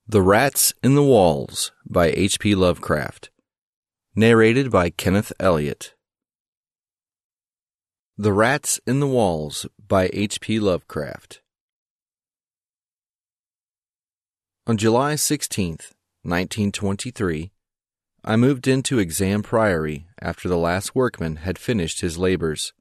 The Rats in the Walls by H.P. Lovecraft. Narrated by Kenneth Elliott. The Rats in the Walls by H.P. Lovecraft. On July 16th, 1923, I moved into Exam Priory after the last workman had finished his labors.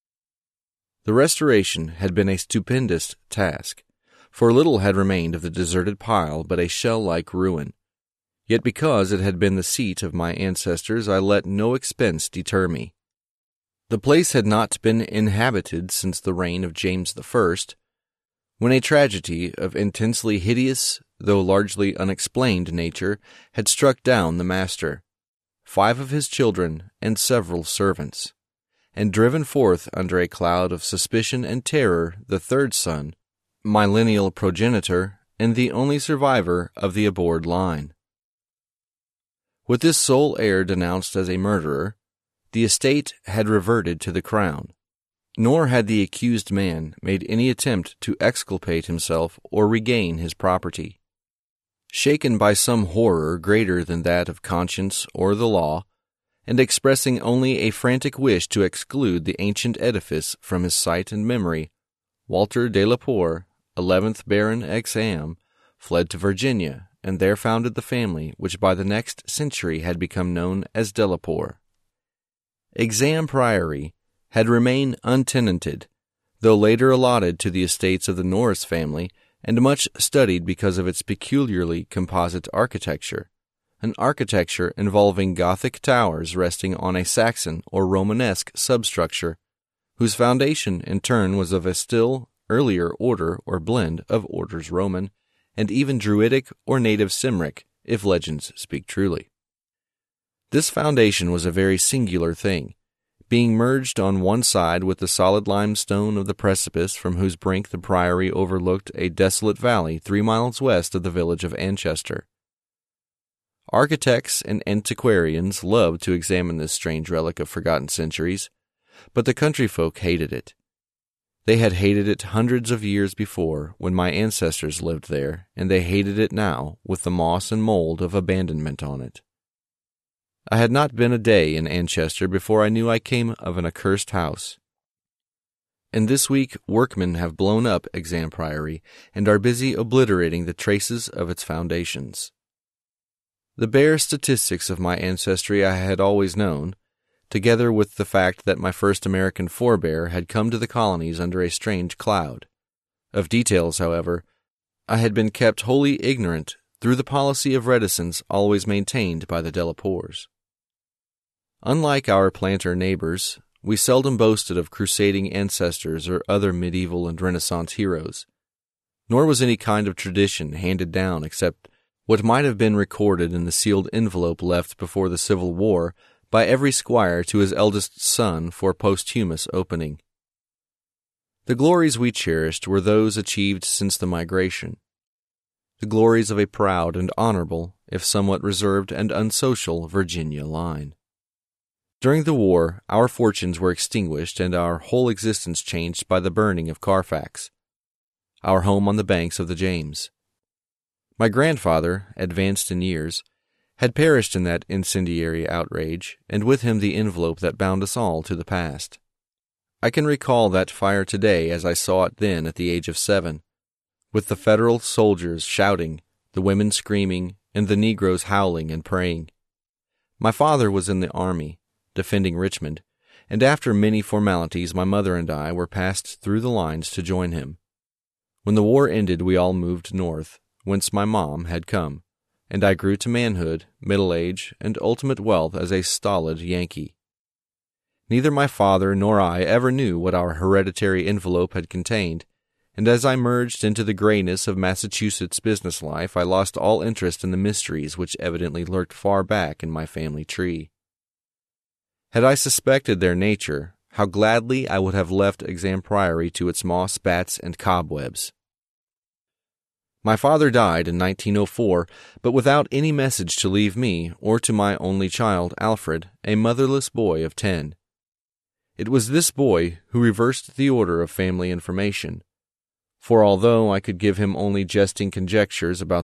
The restoration had been a stupendous task, for little had remained of the deserted pile but a shell-like ruin. Yet because it had been the seat of my ancestors, I let no expense deter me. The place had not been inhabited since the reign of James I, when a tragedy of intensely hideous, though largely unexplained nature, had struck down the master, 5 of his children, and several servants, and driven forth under a cloud of suspicion and terror the 3rd son, my lineal progenitor, and the only survivor of the abhorred line. With this sole heir denounced as a murderer, the estate had reverted to the crown, nor had the accused man made any attempt to exculpate himself or regain his property. Shaken by some horror greater than that of conscience or the law, and expressing only a frantic wish to exclude the ancient edifice from his sight and memory, Walter de la Poer, 11th Baron Exam, fled to Virginia, and there founded the family which by the next century had become known as de la Poer. Exam Priory had remained untenanted, though later allotted to the estates of the Norris family, and much studied because of its peculiarly composite architecture, an architecture involving Gothic towers resting on a Saxon or Romanesque substructure, whose foundation in turn was of a still earlier order or blend of orders Roman, and even Druidic or native Cymric, if legends speak truly. This foundation was a very singular thing, being merged on one side with the solid limestone of the precipice from whose brink the priory overlooked a desolate valley 3 miles west of the village of Anchester. Architects and antiquarians loved to examine this strange relic of forgotten centuries, but the country folk hated it. They had hated it hundreds of years before, when my ancestors lived there, and they hated it now, with the moss and mold of abandonment on it. I had not been a day in Anchester before I knew I came of an accursed house. And this week workmen have blown up Exam Priory, and are busy obliterating the traces of its foundations. The bare statistics of my ancestry I had always known, together with the fact that my first American forebear had come to the colonies under a strange cloud. Of details, however, I had been kept wholly ignorant through the policy of reticence always maintained by the de la Poers. Unlike our planter neighbors, we seldom boasted of crusading ancestors or other medieval and Renaissance heroes, nor was any kind of tradition handed down except what might have been recorded in the sealed envelope left before the Civil War by every squire to his eldest son for posthumous opening. The glories we cherished were those achieved since the migration, the glories of a proud and honorable, if somewhat reserved and unsocial, Virginia line. During the war, our fortunes were extinguished and our whole existence changed by the burning of Carfax, our home on the banks of the James. My grandfather, advanced in years, had perished in that incendiary outrage, and with him the envelope that bound us all to the past. I can recall that fire today as I saw it then at the age of 7, with the Federal soldiers shouting, the women screaming, and the Negroes howling and praying. My father was in the army, defending Richmond, and after many formalities my mother and I were passed through the lines to join him. When the war ended we all moved north, whence my mom had come, and I grew to manhood, middle age, and ultimate wealth as a stolid Yankee. Neither my father nor I ever knew what our hereditary envelope had contained, and as I merged into the grayness of Massachusetts business life, I lost all interest in the mysteries which evidently lurked far back in my family tree. Had I suspected their nature, how gladly I would have left Exam Priory to its moss, bats, and cobwebs. My father died in 1904, but without any message to leave me, or to my only child, Alfred, a motherless boy of 10. It was this boy who reversed the order of family information, for although I could give him only jesting conjectures about